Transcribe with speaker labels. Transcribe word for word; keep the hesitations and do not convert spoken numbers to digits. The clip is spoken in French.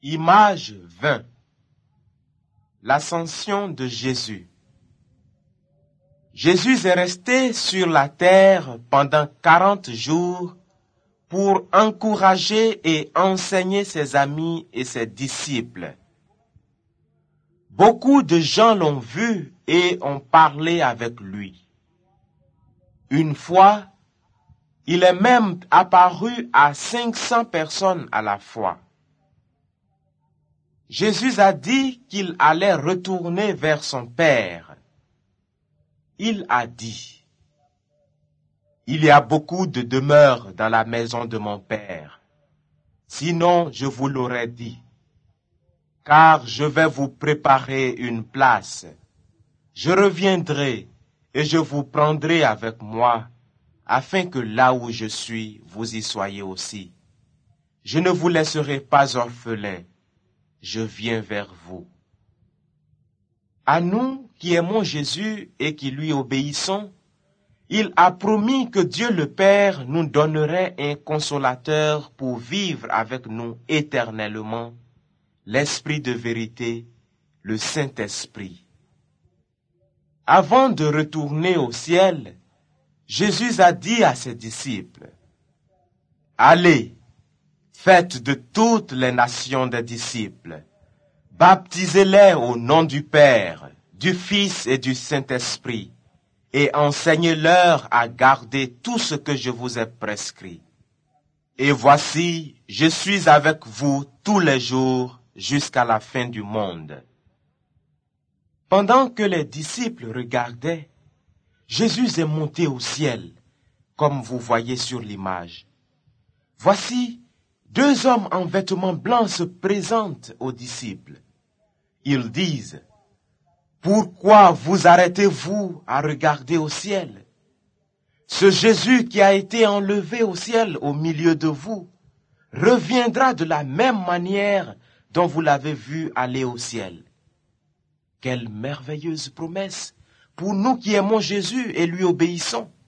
Speaker 1: Image vingt. L'ascension de Jésus. Jésus est resté sur la terre pendant quarante jours pour encourager et enseigner ses amis et ses disciples. Beaucoup de gens l'ont vu et ont parlé avec lui. Une fois, il est même apparu à cinq cents personnes à la fois. Jésus a dit qu'il allait retourner vers son Père. Il a dit, « Il y a beaucoup de demeures dans la maison de mon Père. Sinon, je vous l'aurais dit, car je vais vous préparer une place. Je reviendrai et je vous prendrai avec moi, afin que là où je suis, vous y soyez aussi. Je ne vous laisserai pas orphelins. Je viens vers vous. » À nous qui aimons Jésus et qui lui obéissons, il a promis que Dieu le Père nous donnerait un consolateur pour vivre avec nous éternellement, l'Esprit de vérité, le Saint-Esprit. Avant de retourner au ciel, Jésus a dit à ses disciples, « Allez, faites de toutes les nations des disciples. Baptisez-les au nom du Père, du Fils et du Saint-Esprit, et enseignez-leur à garder tout ce que je vous ai prescrit. Et voici, je suis avec vous tous les jours jusqu'à la fin du monde. » Pendant que les disciples regardaient, Jésus est monté au ciel, comme vous voyez sur l'image. Voici, deux hommes en vêtements blancs se présentent aux disciples. Ils disent, « Pourquoi vous arrêtez-vous à regarder au ciel? Ce Jésus qui a été enlevé au ciel au milieu de vous reviendra de la même manière dont vous l'avez vu aller au ciel. » Quelle merveilleuse promesse pour nous qui aimons Jésus et lui obéissons.